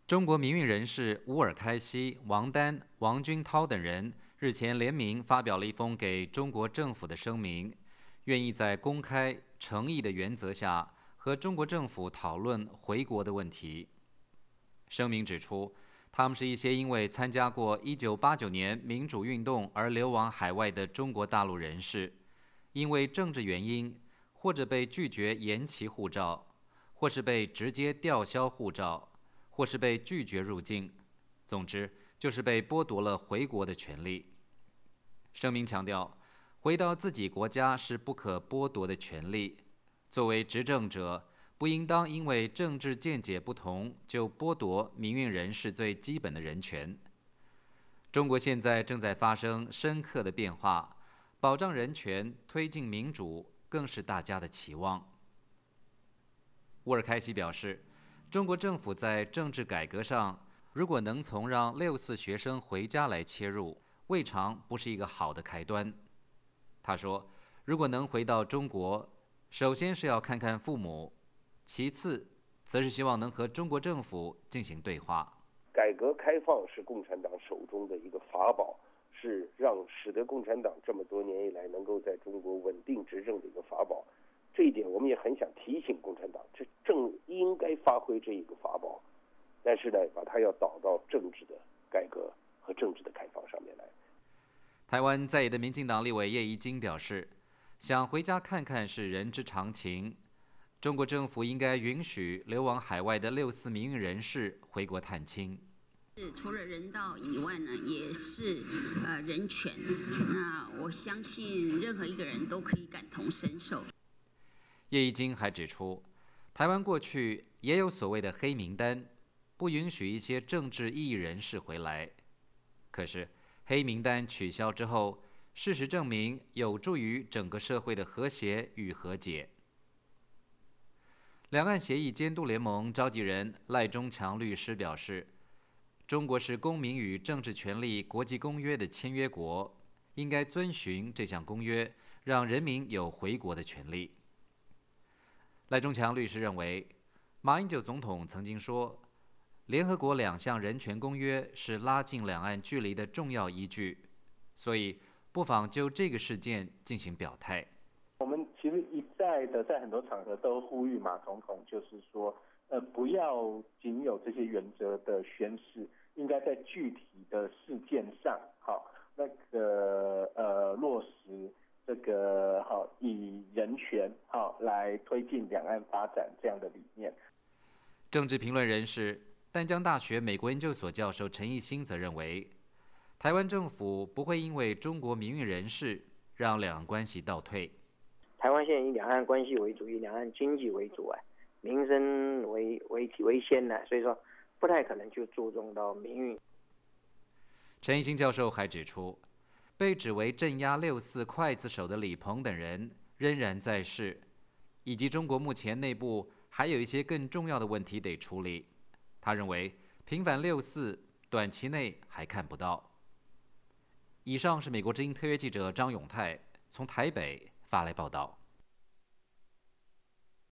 中国民运人士乌尔开西、王丹、王军涛等人日前联名发表了一封给中国政府的声明，愿意在公开、诚意的原则下和中国政府讨论回国的问题。声明指出，他们是一些因为参加过1989年民主运动而流亡海外的中国大陆人士，因为政治原因，或者被拒绝延期护照，或是被直接吊销护照，或是被拒绝入境，总之就是被剥夺了回国的权利。声明强调，回到自己国家是不可剥夺的权利，作为执政者，不应当因为政治见解不同就剥夺民运人士最基本的人权。中国现在正在发生深刻的变化，保障人权、推进民主更是大家的期望。乌尔开西表示，中国政府在政治改革上，如果能从让6·4学生回家来切入，未尝不是一个好的开端。他说，如果能回到中国，首先是要看看父母，其次则是希望能和中国政府进行对话。 改革开放是共产党手中的一个法宝，是使得共产党这么多年以来能够在中国稳定执政的一个法宝。这一点我们也很想提醒共产党，这正应该发挥这一个法宝，但是呢，把它要导到政治的改革和政治的开放上面来。 台湾在野的民进党立委叶宜津表示，想回家看看是人之常情，中国政府应该允许流亡海外的6·4民运人士回国探亲。 除了人道以外呢，也是人权。那我相信任何一个人都可以感同身受。 叶宜津还指出，台湾过去也有所谓的黑名单，不允许一些政治异议人士回来。可是黑名单取消之后，事实证明有助于整个社会的和谐与和解。两岸协议监督联盟召集人赖中强律师表示，中国是公民与政治权利国际公约的签约国，应该遵循这项公约，让人民有回国的权利。赖中强律师认为，马英九总统曾经说，联合国2项人权公约是拉近两岸距离的重要依据，所以不妨就这个事件进行表态。 我们其实一再的在很多场合都呼吁马总统，就是说，不要仅有这些原则的宣示，应该在具体的事件上，落实这个以人权来推进两岸发展这样的理念。 政治评论人士、淡江大学美国研究所教授陈奕兴则认为，台湾政府不会因为中国民运人士让两岸关系倒退。 台湾现在以两岸关系为主，以两岸经济为主民生为先所以说不太可能就注重到民运。 陈奕兴教授还指出，被指为镇压6·4刽子手的李鹏等人仍然在世，以及中国目前内部还有一些更重要的问题得处理。他认为，平反6·4短期内还看不到。以上是美国之音特约记者张永泰从台北发来报道。